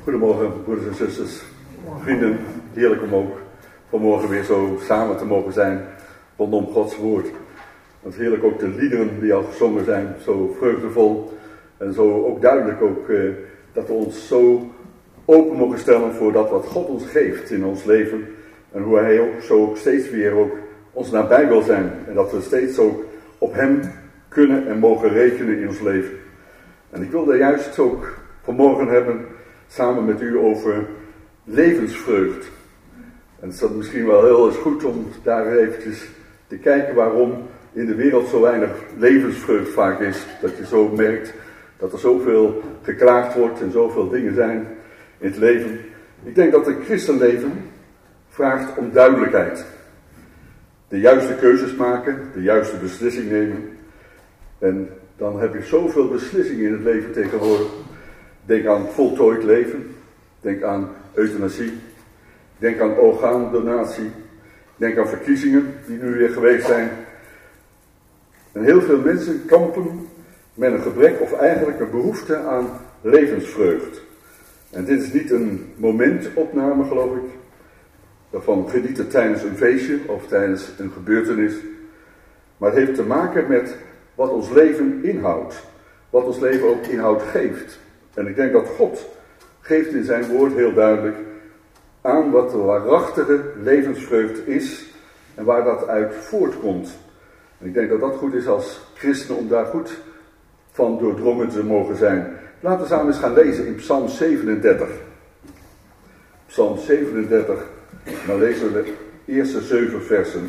Goedemorgen, broeders en zusters, vrienden. Heerlijk om ook vanmorgen weer zo samen te mogen zijn rondom Gods woord. Het is heerlijk ook de liederen die al gezongen zijn, zo vreugdevol en zo ook duidelijk ook dat we ons zo open mogen stellen voor dat wat God ons geeft in ons leven. En hoe Hij ook zo steeds weer ook ons nabij wil zijn. En dat we steeds ook op Hem kunnen en mogen rekenen in ons leven. En ik wilde juist ook vanmorgen hebben samen met u over levensvreugd. En het is dan misschien wel heel eens goed om daar eventjes te kijken waarom in de wereld zo weinig levensvreugd vaak is. Dat je zo merkt dat er zoveel geklaagd wordt en zoveel dingen zijn in het leven. Ik denk dat een christenleven vraagt om duidelijkheid. De juiste keuzes maken, de juiste beslissing nemen. En dan heb je zoveel beslissingen in het leven tegenwoordig. Denk aan voltooid leven. Denk aan euthanasie. Denk aan orgaandonatie. Denk aan verkiezingen die nu weer geweest zijn. En heel veel mensen kampen met een gebrek of eigenlijk een behoefte aan levensvreugd. En dit is niet een momentopname, geloof ik. Van genieten tijdens een feestje of tijdens een gebeurtenis. Maar het heeft te maken met wat ons leven inhoudt. Wat ons leven ook inhoud geeft. En ik denk dat God geeft in zijn woord heel duidelijk aan wat de waarachtige levensvreugd is en waar dat uit voortkomt. En ik denk dat dat goed is als christenen om daar goed van doordrongen te mogen zijn. Laten we samen eens gaan lezen in Psalm 37. Psalm 37, dan lezen we de eerste 7 versen.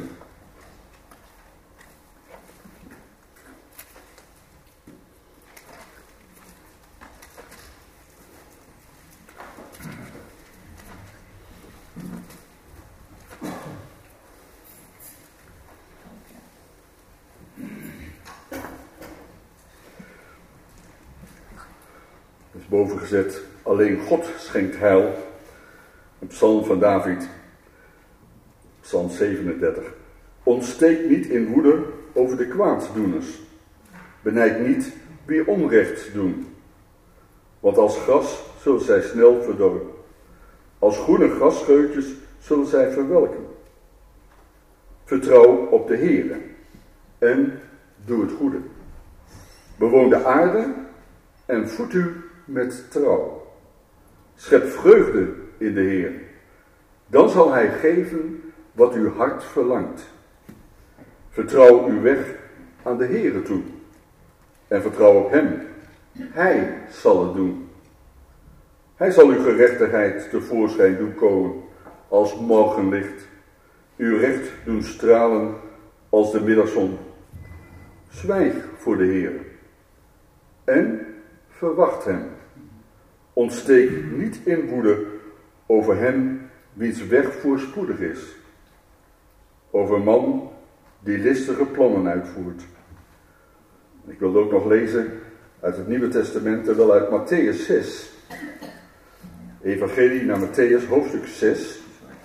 Boven gezet, alleen God schenkt heil. Een psalm van David, psalm 37. Ontsteek niet in woede over de kwaaddoeners. Benijd niet wie onrecht doen. Want als gras zullen zij snel verdorren. Als groene grasscheutjes zullen zij verwelken. Vertrouw op de Heere en doe het goede. Bewoon de aarde en voed u met trouw. Schep vreugde in de Heer. Dan zal Hij geven wat uw hart verlangt. Vertrouw uw weg aan de Heere toe. En vertrouw op Hem. Hij zal het doen. Hij zal uw gerechtigheid tevoorschijn doen komen als morgenlicht. Uw recht doen stralen als de middagzon. Zwijg voor de Heer. En verwacht Hem. Ontsteek niet in woede over hem wiens weg voorspoedig is. Over een man die listige plannen uitvoert. Ik wil ook nog lezen uit het Nieuwe Testament, terwijl uit Mattheüs 6. Evangelie naar Mattheüs, hoofdstuk 6.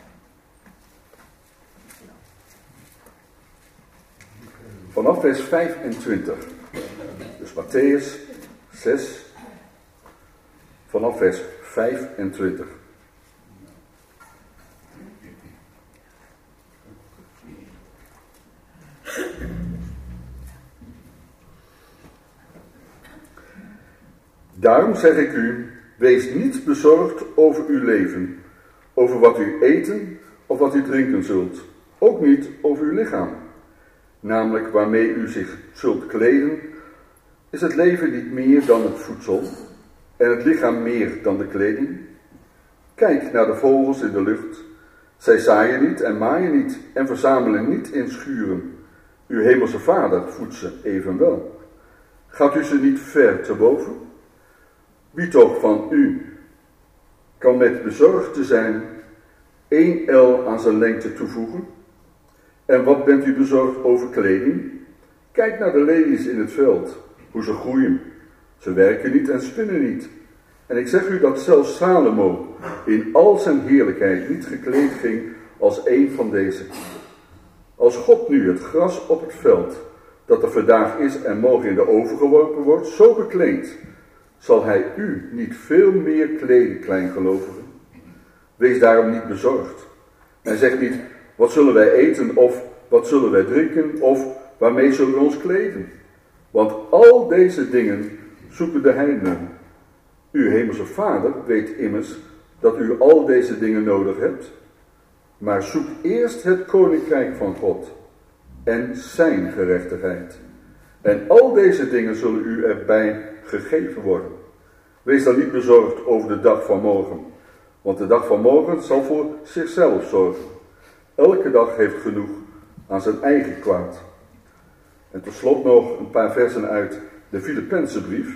Vanaf vers 25. Dus Mattheüs 6, vanaf vers 25. Daarom zeg ik u, wees niet bezorgd over uw leven, over wat u eten of wat u drinken zult, ook niet over uw lichaam, namelijk waarmee u zich zult kleden. Is het leven niet meer dan het voedsel en het lichaam meer dan de kleding? Kijk naar de vogels in de lucht. Zij zaaien niet en maaien niet en verzamelen niet in schuren. Uw hemelse Vader voedt ze evenwel. Gaat u ze niet ver te boven? Wie toch van u kan met bezorgd te zijn 1 el aan zijn lengte toevoegen? En wat bent u bezorgd over kleding? Kijk naar de lelies in het veld, hoe ze groeien. Ze werken niet en spinnen niet. En ik zeg u dat zelfs Salomo in al zijn heerlijkheid niet gekleed ging als een van deze. Als God nu het gras op het veld, dat er vandaag is en morgen in de oven geworpen wordt, zo bekleedt, zal hij u niet veel meer kleden, kleingelovigen? Wees daarom niet bezorgd. En zeg niet, wat zullen wij eten of wat zullen wij drinken of waarmee zullen we ons kleden? Want al deze dingen zoeken de heidenen. Uw hemelse Vader weet immers dat u al deze dingen nodig hebt. Maar zoek eerst het koninkrijk van God en zijn gerechtigheid. En al deze dingen zullen u erbij gegeven worden. Wees dan niet bezorgd over de dag van morgen, want de dag van morgen zal voor zichzelf zorgen. Elke dag heeft genoeg aan zijn eigen kwaad. En tot slot nog een paar versen uit de Filippense brief.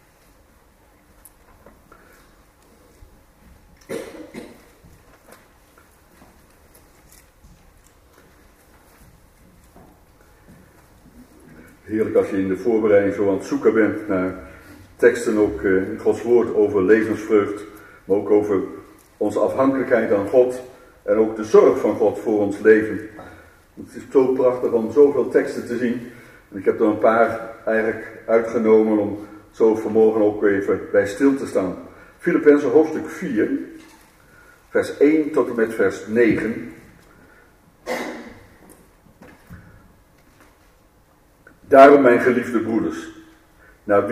Heerlijk als je in de voorbereiding zo aan het zoeken bent naar teksten ook in Gods woord over levensvreugd, maar ook over onze afhankelijkheid aan God en ook de zorg van God voor ons leven. Het is zo prachtig om zoveel teksten te zien. En ik heb er een paar eigenlijk uitgenomen om zo vanmorgen ook even bij stil te staan. Filippenzen hoofdstuk 4, vers 1 tot en met vers 9. Daarom, mijn geliefde broeders, naar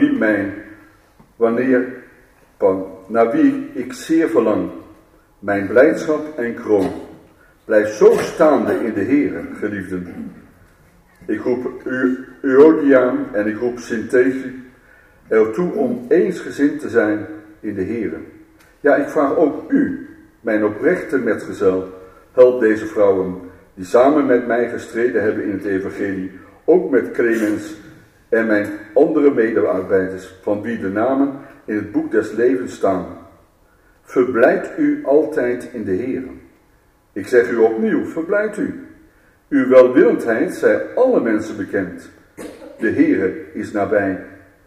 wie ik zeer verlang, mijn blijdschap en kroon, blijf zo staande in de Heere, geliefden. Ik roep Euodia en ik roep Syntyche ertoe om eensgezind te zijn in de Heere. Ja, ik vraag ook u, mijn oprechte metgezel, help deze vrouwen die samen met mij gestreden hebben in het evangelie, ook met Clemens en mijn andere medearbeiders, van wie de namen in het boek des levens staan. Verblijd u altijd in de Heere. Ik zeg u opnieuw, verblijd u. Uw welwillendheid zij alle mensen bekend. De Heere is nabij.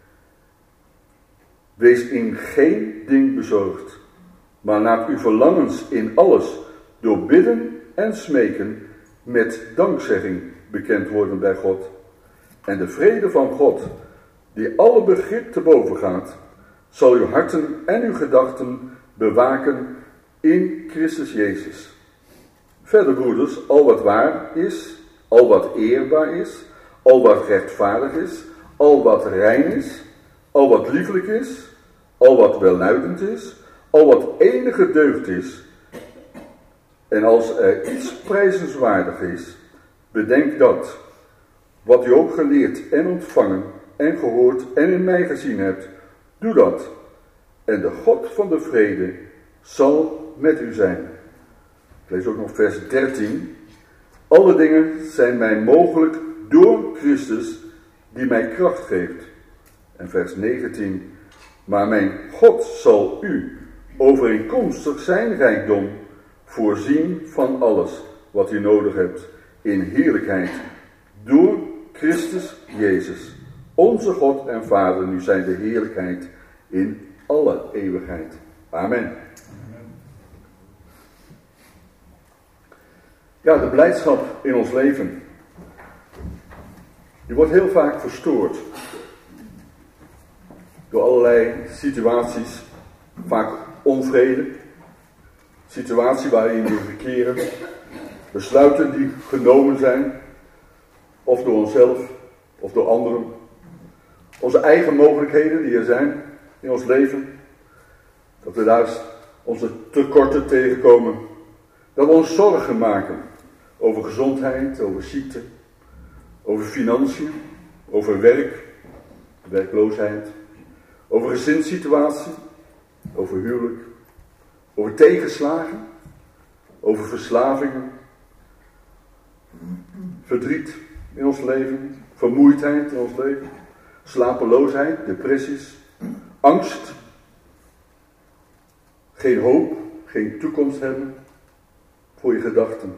Wees in geen ding bezorgd, maar laat uw verlangens in alles door bidden en smeken met dankzegging bekend worden bij God. En de vrede van God, die alle begrip te boven gaat, zal uw harten en uw gedachten bewaken in Christus Jezus. Verder, broeders, al wat waar is, al wat eerbaar is, al wat rechtvaardig is, al wat rein is, al wat lieflijk is, al wat welluidend is, al wat enige deugd is, en als er iets prijzenswaardig is, bedenk dat, wat u ook geleerd en ontvangen en gehoord en in mij gezien hebt, doe dat. En de God van de vrede zal met u zijn. Ik lees ook nog vers 13. Alle dingen zijn mij mogelijk door Christus die mij kracht geeft. En vers 19. Maar mijn God zal u overeenkomstig zijn rijkdom voorzien van alles wat u nodig hebt in heerlijkheid door Christus Jezus. Onze God en Vader, nu zijn de heerlijkheid in alle eeuwigheid. Amen. Ja, de blijdschap in ons leven, die wordt heel vaak verstoord door allerlei situaties, vaak onvrede, situaties waarin we verkeren, besluiten die genomen zijn, of door onszelf, of door anderen, onze eigen mogelijkheden die er zijn in ons leven, dat we daar onze tekorten tegenkomen, dat we ons zorgen maken over gezondheid, over ziekte, over financiën, over werk, werkloosheid, over gezinssituatie, over huwelijk, over tegenslagen, over verslavingen, verdriet in ons leven, vermoeidheid in ons leven, slapeloosheid, depressies, angst, geen hoop, geen toekomst hebben voor je gedachten.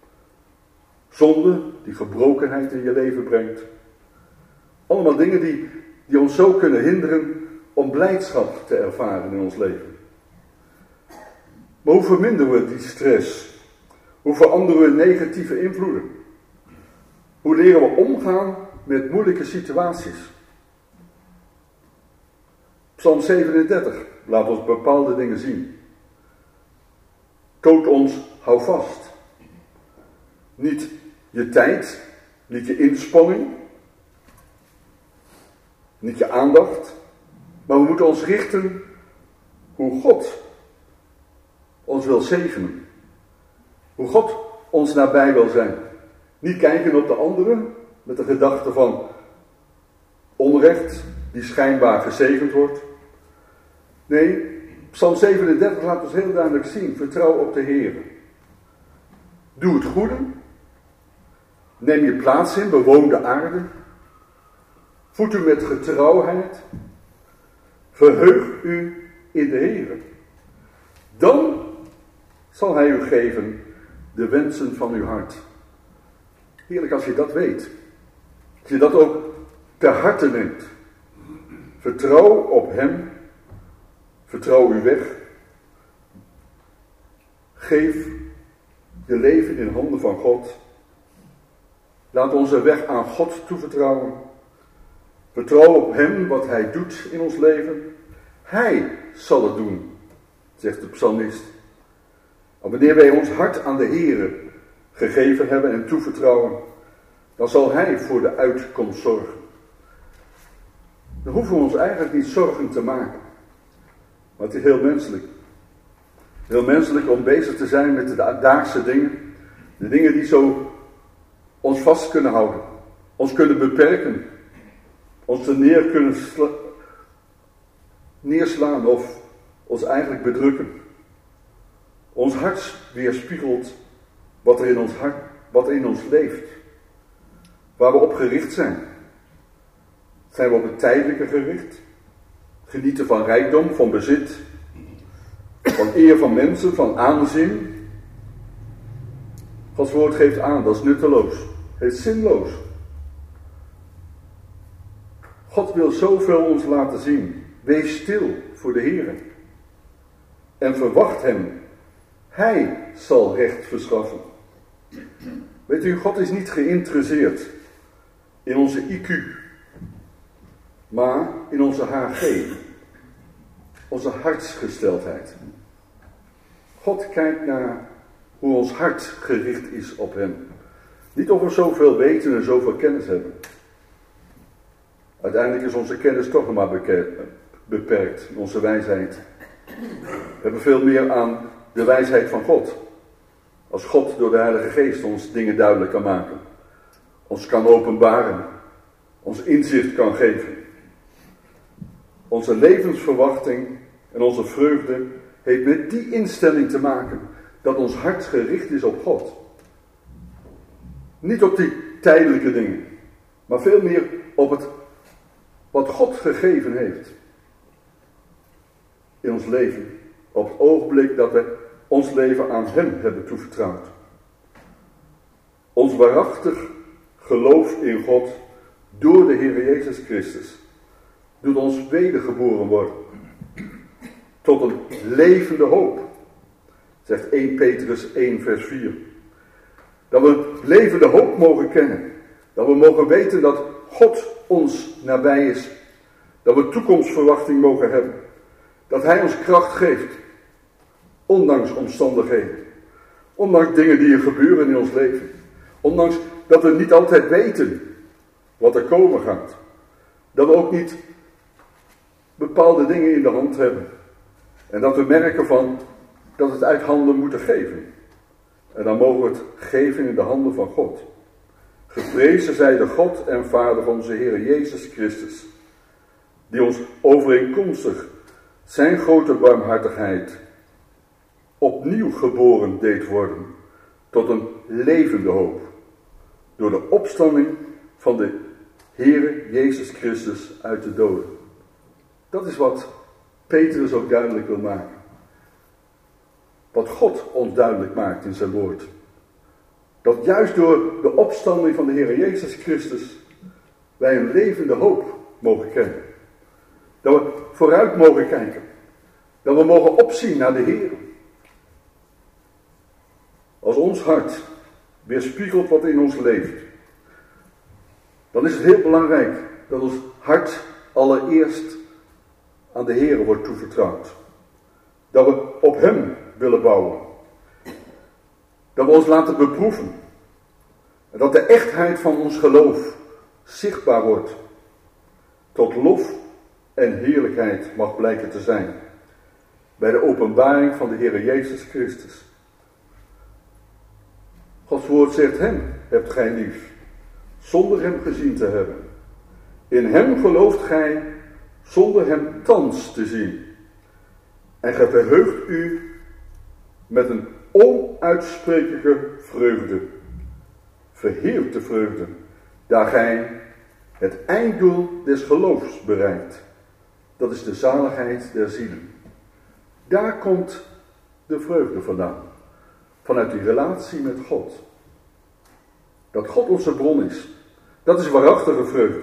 Zonde die gebrokenheid in je leven brengt. Allemaal dingen die ons zo kunnen hinderen om blijdschap te ervaren in ons leven. Maar hoe verminderen we die stress? Hoe veranderen we negatieve invloeden? Hoe leren we omgaan met moeilijke situaties? Psalm 37 laat ons bepaalde dingen zien. Toont ons, hou vast. Niet je tijd, niet je inspanning, niet je aandacht, maar we moeten ons richten hoe God ons wil zegenen. Hoe God ons nabij wil zijn. Niet kijken op de anderen met de gedachte van onrecht die schijnbaar gezegend wordt. Nee, Psalm 37 laat ons heel duidelijk zien. Vertrouw op de Heer. Doe het goede. Neem je plaats in, bewoon de aarde. Voed u met getrouwheid. Verheug u in de Heer. Dan zal Hij u geven de wensen van uw hart. Heerlijk als je dat weet. Als je dat ook ter harte neemt. Vertrouw op Hem. Vertrouw uw weg. Geef je leven in handen van God. Laat onze weg aan God toevertrouwen. Vertrouw op Hem wat Hij doet in ons leven. Hij zal het doen, zegt de psalmist. En wanneer wij ons hart aan de Heere gegeven hebben en toevertrouwen, dan zal Hij voor de uitkomst zorgen. Dan hoeven we ons eigenlijk niet zorgen te maken. Maar het is heel menselijk. Heel menselijk om bezig te zijn met de dagelijkse dingen. De dingen die zo ons vast kunnen houden. Ons kunnen beperken. Ons er neer kunnen neerslaan of ons eigenlijk bedrukken. Ons hart weerspiegelt wat er in ons hart, wat er in ons leeft. Waar we op gericht zijn. Zijn we op het tijdelijke gericht? Genieten van rijkdom, van bezit, van eer van mensen, van aanzien. Gods woord geeft aan, dat is nutteloos. Het is zinloos. God wil zoveel ons laten zien. Wees stil voor de Heer. En verwacht Hem. Hij zal recht verschaffen. Weet u, God is niet geïnteresseerd in onze IQ. Maar in onze HG. Onze hartsgesteldheid. God kijkt naar hoe ons hart gericht is op Hem. Niet of we zoveel weten en zoveel kennis hebben. Uiteindelijk is onze kennis toch nog maar beperkt. Onze wijsheid. We hebben veel meer aan de wijsheid van God. Als God door de Heilige Geest ons dingen duidelijk kan maken. Ons kan openbaren. Ons inzicht kan geven. Onze levensverwachting en onze vreugde heeft met die instelling te maken. Dat ons hart gericht is op God. Niet op die tijdelijke dingen. Maar veel meer op het wat God gegeven heeft. In ons leven. Op het ogenblik dat we ons leven aan Hem hebben toevertrouwd. Ons waarachtig geloof in God door de Heer Jezus Christus doet ons wedergeboren worden. Tot een levende hoop. Zegt 1 Petrus 1 vers 4. Dat we levende hoop mogen kennen. Dat we mogen weten dat God ons nabij is. Dat we toekomstverwachting mogen hebben. Dat Hij ons kracht geeft. Ondanks omstandigheden. Ondanks dingen die er gebeuren in ons leven. Ondanks dat we niet altijd weten wat er komen gaat. Dat we ook niet bepaalde dingen in de hand hebben. En dat we merken van dat we het uit handen moeten geven. En dan mogen we het geven in de handen van God. Geprezen zij de God en Vader van onze Heer Jezus Christus. Die ons overeenkomstig zijn grote barmhartigheid opnieuw geboren deed worden tot een levende hoop. Door de opstanding van de Heer Jezus Christus uit de doden. Dat is wat Petrus ook duidelijk wil maken. Wat God ons duidelijk maakt in zijn woord. Dat juist door de opstanding van de Heer Jezus Christus wij een levende hoop mogen kennen. Dat we vooruit mogen kijken. Dat we mogen opzien naar de Heer. Als ons hart weerspiegelt wat in ons leeft, dan is het heel belangrijk dat ons hart allereerst aan de Heer wordt toevertrouwd. Dat we op Hem willen bouwen. Dat we ons laten beproeven. En dat de echtheid van ons geloof zichtbaar wordt. Tot lof en heerlijkheid mag blijken te zijn. Bij de openbaring van de Heer Jezus Christus. Gods woord zegt: Hem hebt gij lief, zonder Hem gezien te hebben. In Hem gelooft gij, zonder Hem thans te zien. En gij verheugt u met een onuitsprekelijke vreugde. Verheerlijkte vreugde, daar gij het einddoel des geloofs bereikt. Dat is de zaligheid der zielen. Daar komt de vreugde vandaan. Vanuit die relatie met God. Dat God onze bron is. Dat is waarachtige vreugde.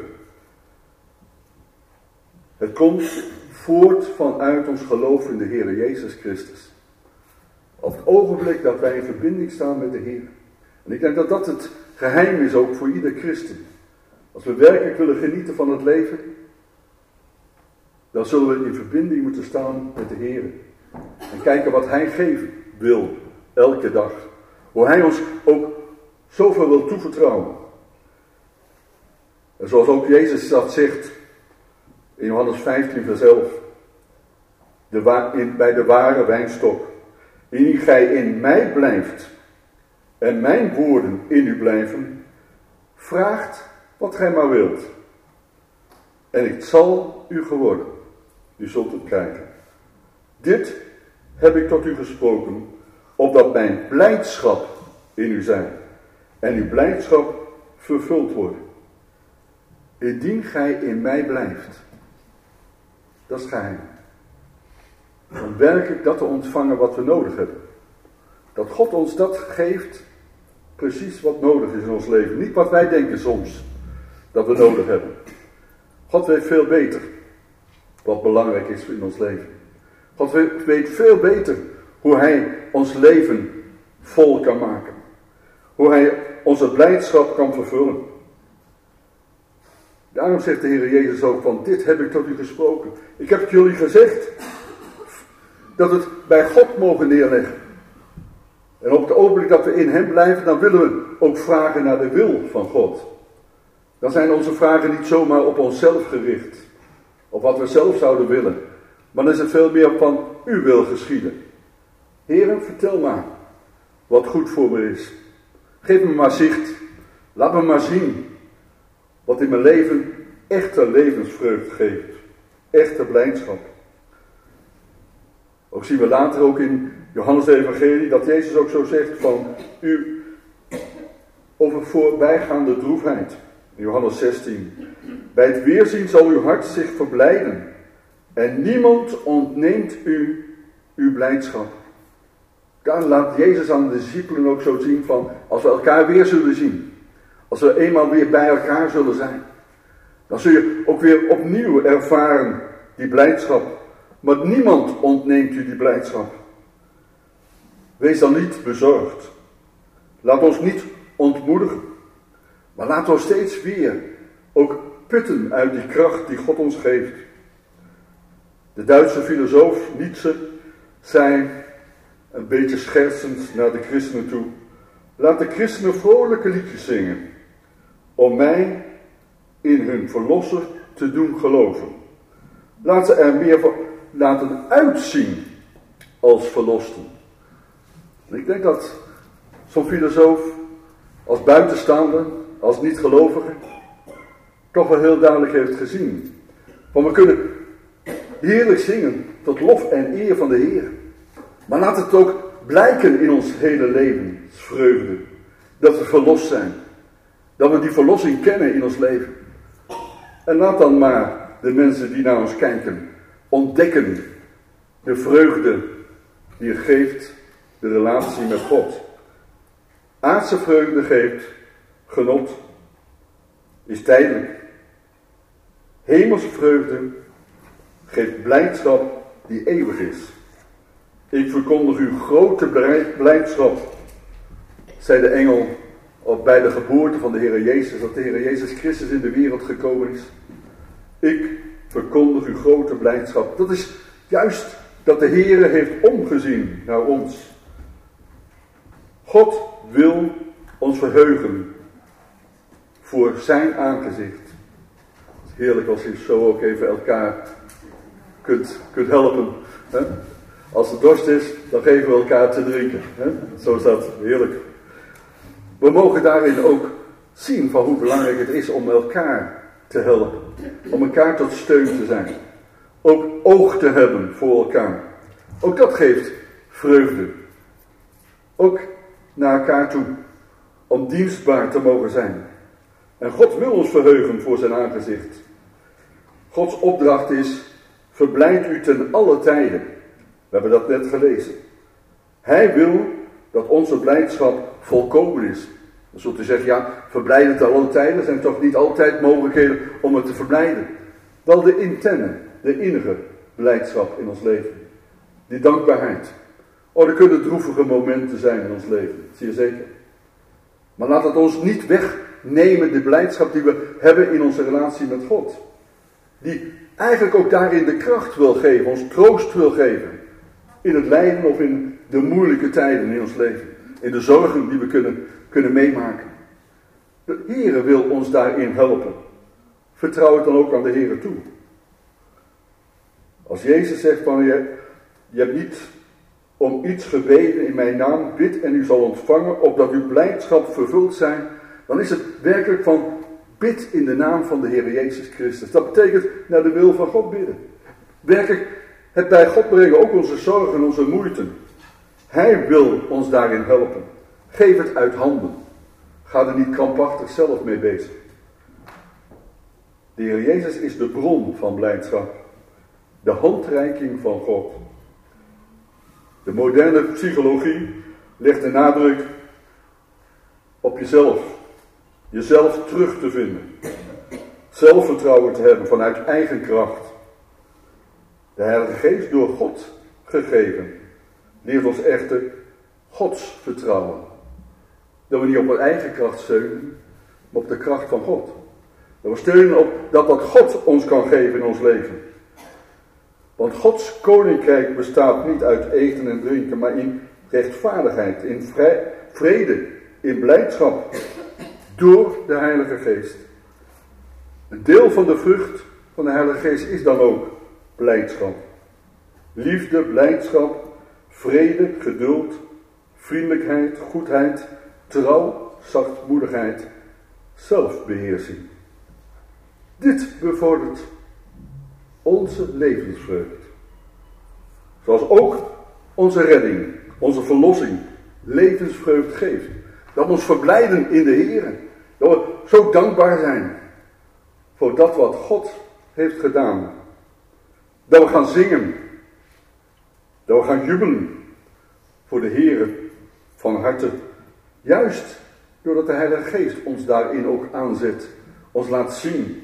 Het komt voort vanuit ons geloof in de Heer Jezus Christus. Op het ogenblik dat wij in verbinding staan met de Heer. En ik denk dat dat het geheim is ook voor ieder christen. Als we werkelijk willen genieten van het leven, dan zullen we in verbinding moeten staan met de Heer. En kijken wat Hij geven wil, elke dag. Hoe Hij ons ook zoveel wil toevertrouwen. En zoals ook Jezus dat zegt in Johannes 15 vers 11. Bij de ware wijnstok. Indien gij in mij blijft en mijn woorden in u blijven, vraagt wat gij maar wilt. En het zal u geworden. U zult het krijgen. Dit heb ik tot u gesproken, opdat mijn blijdschap in u zij en uw blijdschap vervuld wordt. Indien gij in mij blijft. Dat is geheim. Om werkelijk dat te ontvangen wat we nodig hebben. Dat God ons dat geeft, precies wat nodig is in ons leven. Niet wat wij denken soms, dat we nodig hebben. God weet veel beter wat belangrijk is in ons leven. God weet veel beter hoe Hij ons leven vol kan maken. Hoe Hij onze blijdschap kan vervullen. Daarom zegt de Heer Jezus ook van: dit heb ik tot u gesproken. Ik heb het jullie gezegd. Dat het bij God mogen neerleggen. En op het ogenblik dat we in Hem blijven, dan willen we ook vragen naar de wil van God. Dan zijn onze vragen niet zomaar op onszelf gericht. Op wat we zelf zouden willen. Maar dan is het veel meer van uw wil geschieden. Heere, vertel maar wat goed voor me is. Geef me maar zicht. Laat me maar zien wat in mijn leven echte levensvreugde geeft. Echte blijdschap. Ook zien we later ook in Johannes Evangelie dat Jezus ook zo zegt van u over voorbijgaande droefheid. In Johannes 16. Bij het weerzien zal uw hart zich verblijden. En niemand ontneemt u uw blijdschap. Daar laat Jezus aan de discipelen ook zo zien van als we elkaar weer zullen zien. Als we eenmaal weer bij elkaar zullen zijn. Dan zul je ook weer opnieuw ervaren die blijdschap. Maar niemand ontneemt u die blijdschap. Wees dan niet bezorgd. Laat ons niet ontmoedigen. Maar laat ons steeds weer ook putten uit die kracht die God ons geeft. De Duitse filosoof Nietzsche zei een beetje schertsend naar de christenen toe: laat de christenen vrolijke liedjes zingen. Om mij in hun verlosser te doen geloven. Laat ze er meer van laten uitzien als verlosten. En ik denk dat zo'n filosoof als buitenstaander, als niet-gelovige, toch wel heel duidelijk heeft gezien. Want we kunnen heerlijk zingen tot lof en eer van de Heer. Maar laat het ook blijken in ons hele levensvreugde. Dat we verlost zijn. Dat we die verlossing kennen in ons leven. En laat dan maar de mensen die naar ons kijken ontdekken de vreugde die er geeft de relatie met God. Aardse vreugde geeft genot, is tijdelijk. Hemelse vreugde geeft blijdschap die eeuwig is. Ik verkondig u grote blijdschap, zei de engel bij de geboorte van de Heer Jezus, dat de Heer Jezus Christus in de wereld gekomen is. Ik verkondig uw grote blijdschap. Dat is juist dat de Heere heeft omgezien naar ons. God wil ons verheugen voor zijn aangezicht. Het is heerlijk als je zo ook even elkaar kunt helpen. Hè? Als er dorst is, dan geven we elkaar te drinken. Hè? Zo is dat heerlijk. We mogen daarin ook zien van hoe belangrijk het is om elkaar te helpen. Om elkaar tot steun te zijn. Ook oog te hebben voor elkaar. Ook dat geeft vreugde. Ook naar elkaar toe. Om dienstbaar te mogen zijn. En God wil ons verheugen voor zijn aangezicht. Gods opdracht is: verblijd u ten alle tijden. We hebben dat net gelezen. Hij wil dat onze blijdschap volkomen is. Dan zult u zeggen, ja, verblijden ten alle tijden. Er zijn toch niet altijd mogelijkheden om het te verblijden. Wel de interne, de innige blijdschap in ons leven. Die dankbaarheid. Oh, er kunnen droevige momenten zijn in ons leven. Zeer zeker. Maar laat het ons niet wegnemen, de blijdschap die we hebben in onze relatie met God. Die eigenlijk ook daarin de kracht wil geven, ons troost wil geven. In het lijden of in de moeilijke tijden in ons leven. In de zorgen die we kunnen meemaken. De Heere wil ons daarin helpen. Vertrouw het dan ook aan de Heere toe. Als Jezus zegt van je hebt niet om iets gebeden in mijn naam, bid en u zal ontvangen, opdat uw blijdschap vervuld zijn, dan is het werkelijk van bid in de naam van de Heer Jezus Christus. Dat betekent naar de wil van God bidden. Werkelijk het bij God brengen, ook onze zorgen en onze moeite. Hij wil ons daarin helpen. Geef het uit handen. Ga er niet krampachtig zelf mee bezig. De Heer Jezus is de bron van blijdschap. De handreiking van God. De moderne psychologie legt de nadruk op jezelf. Jezelf terug te vinden. Zelfvertrouwen te hebben vanuit eigen kracht. De Heilige Geest door God gegeven leert ons echter Gods vertrouwen. Dat we niet op onze eigen kracht steunen, maar op de kracht van God. Dat we steunen op dat wat God ons kan geven in ons leven. Want Gods koninkrijk bestaat niet uit eten en drinken, maar in rechtvaardigheid, in vrede, in blijdschap, door de Heilige Geest. Een deel van de vrucht van de Heilige Geest is dan ook blijdschap. Liefde, blijdschap, vrede, geduld, vriendelijkheid, goedheid, trouw, zachtmoedigheid, zelfbeheersing. Dit bevordert onze levensvreugd. Zoals ook onze redding, onze verlossing, levensvreugd geeft. Dat we ons verblijden in de Heer. Dat we zo dankbaar zijn voor dat wat God heeft gedaan. Dat we gaan zingen. Dat we gaan jubelen voor de Heer van harte. Juist doordat de Heilige Geest ons daarin ook aanzet. Ons laat zien.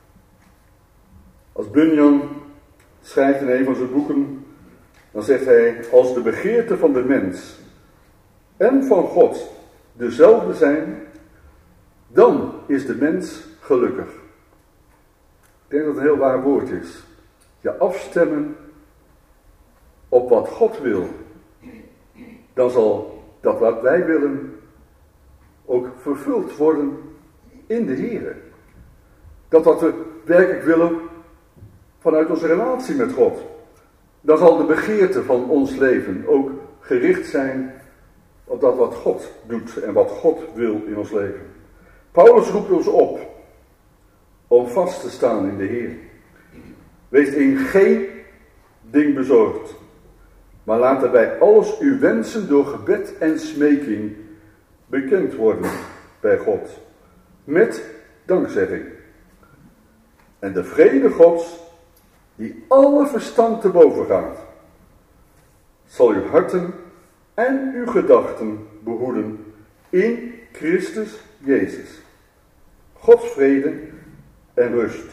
Als Bunyan schrijft in een van zijn boeken, dan zegt hij: als de begeerte van de mens en van God dezelfde zijn, dan is de mens gelukkig. Ik denk dat het een heel waar woord is. Je afstemmen op wat God wil. Dan zal dat wat wij willen ook vervuld worden in de Heer. Dat wat we werkelijk willen vanuit onze relatie met God. Dan zal de begeerte van ons leven ook gericht zijn op dat wat God doet en wat God wil in ons leven. Paulus roept ons op om vast te staan in de Heer. Wees in geen ding bezorgd, maar laat daarbij alles uw wensen door gebed en smeking bekend worden bij God. Met dankzegging. En de vrede Gods, die alle verstand te boven gaat, zal uw harten en uw gedachten behoeden in Christus Jezus. Gods vrede en rust.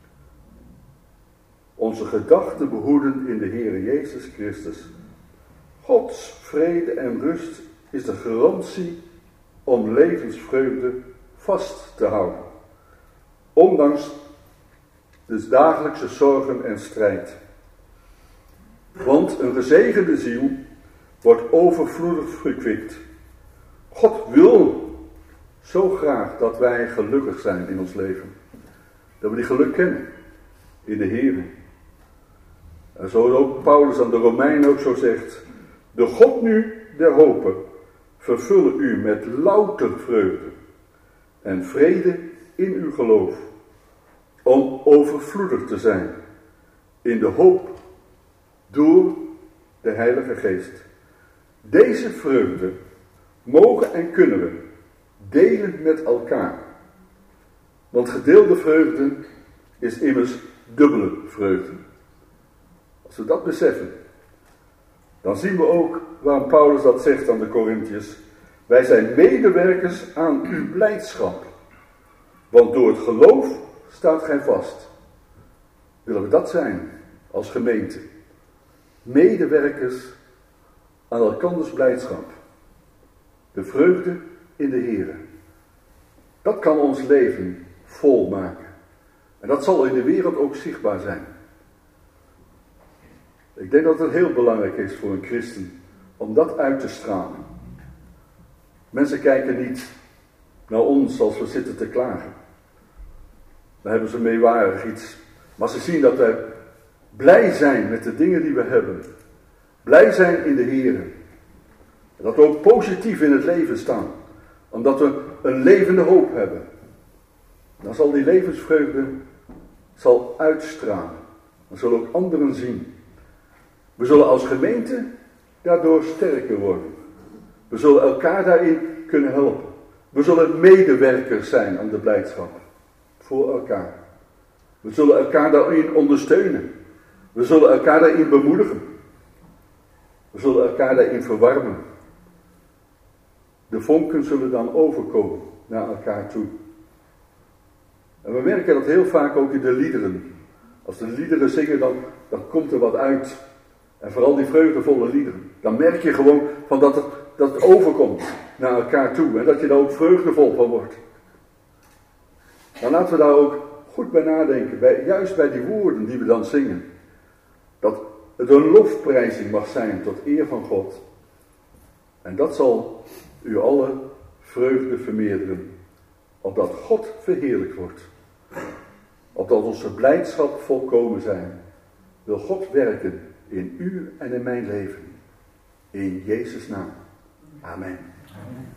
Onze gedachten behoeden in de Heere Jezus Christus. Gods vrede en rust is de garantie om levensvreugde vast te houden. Ondanks dus dagelijkse zorgen en strijd. Want een gezegende ziel wordt overvloedig verkwikt. God wil zo graag dat wij gelukkig zijn in ons leven. Dat we die geluk kennen in de Heer. En zo ook Paulus aan de Romeinen ook zo zegt: de God nu der hopen vervullen u met louter vreugde en vrede in uw geloof, om overvloedig te zijn in de hoop door de Heilige Geest. Deze vreugde mogen en kunnen we delen met elkaar. Want gedeelde vreugde is immers dubbele vreugde. Als we dat beseffen, dan zien we ook waarom Paulus dat zegt aan de Korintiërs: wij zijn medewerkers aan uw blijdschap. Want door het geloof staat gij vast. Willen we dat zijn als gemeente? Medewerkers aan elkanders blijdschap. De vreugde in de Heer. Dat kan ons leven vol maken. En dat zal in de wereld ook zichtbaar zijn. Ik denk dat het heel belangrijk is voor een christen om dat uit te stralen. Mensen kijken niet naar ons als we zitten te klagen. Dan hebben ze meewarig iets. Maar ze zien dat we blij zijn met de dingen die we hebben. Blij zijn in de Heer. En dat we ook positief in het leven staan. Omdat we een levende hoop hebben. Dan zal die levensvreugde uitstralen. Dan zullen ook anderen zien. We zullen als gemeente daardoor sterker worden. We zullen elkaar daarin kunnen helpen. We zullen medewerkers zijn aan de blijdschap. Voor elkaar. We zullen elkaar daarin ondersteunen. We zullen elkaar daarin bemoedigen. We zullen elkaar daarin verwarmen. De vonken zullen dan overkomen naar elkaar toe. En we merken dat heel vaak ook in de liederen. Als de liederen zingen, dan komt er wat uit. En vooral die vreugdevolle liederen. Dan merk je gewoon van dat het overkomt naar elkaar toe. En dat je daar ook vreugdevol van wordt. Dan laten we daar ook goed bij nadenken. Juist bij die woorden die we dan zingen. Dat het een lofprijzing mag zijn tot eer van God. En dat zal u alle vreugde vermeerderen. Opdat God verheerlijkt wordt. Opdat onze blijdschap volkomen zijn. Wil God werken in u en in mijn leven. In Jezus' naam. Amen.